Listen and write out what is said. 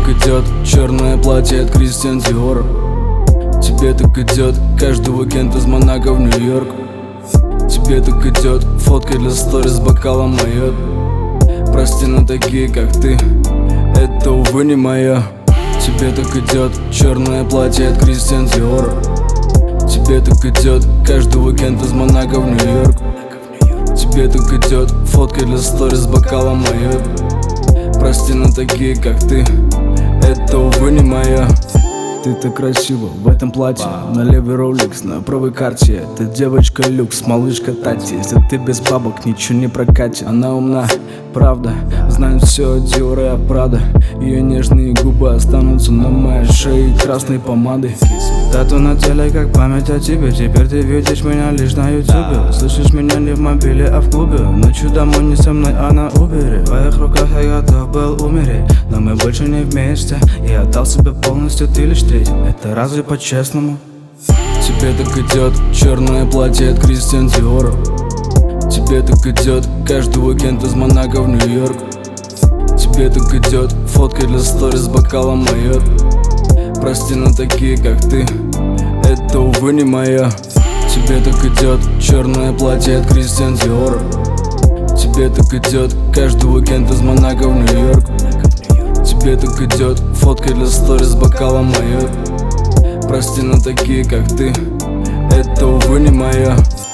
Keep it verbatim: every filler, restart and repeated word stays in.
так идет черное платье от Кристиан Диор. Тебе так идет каждый уикенд из Монако в Нью-Йорк. Тебе так идет фотка для сторис с бокалом майот. Прости, но такие как ты, это увы не моя. Тебе так идет черное платье от Кристиан Диор. Тебе так идет каждый уикенд из Монако в Нью-Йорк. Тебе так идет фотка для сторис с бокалом майот. Прости, но такие как ты, это увы не моя. Ты так красива в этом платье, на левый Rolex, на правой карте. Ты девочка люкс, малышка Тати. Если ты без бабок, ничего не прокатит. Она умна, правда, знает все о Dior и о Prada. Ее нежные губы останутся на моей шее красной помадой. Тату на теле, как память о тебе. Теперь ты видишь меня лишь на ютубе. Слышишь меня не в мобиле, а в клубе. Ночью домой не со мной, а на убере. В твоих руках я готов был умереть, но мы больше не вместе. Я отдал себе полностью, ты лишь треть. Это разве по-честному? Тебе так идет черное платье от Кристиан Диор. Тебе так идет каждый уикенд из Монако в Нью-Йорк. Тебе так идет фотка для сторис с бокалом майот. Прости, но такие как ты, это увы не моя. Тебе так идет черное платье от Кристиан Диор. Тебе так идет каждый уикенд из Монако в Нью-Йорк. Тебе так идет фотка для сторис с бокалом майот. Прости, но такие как ты, это увы не моя.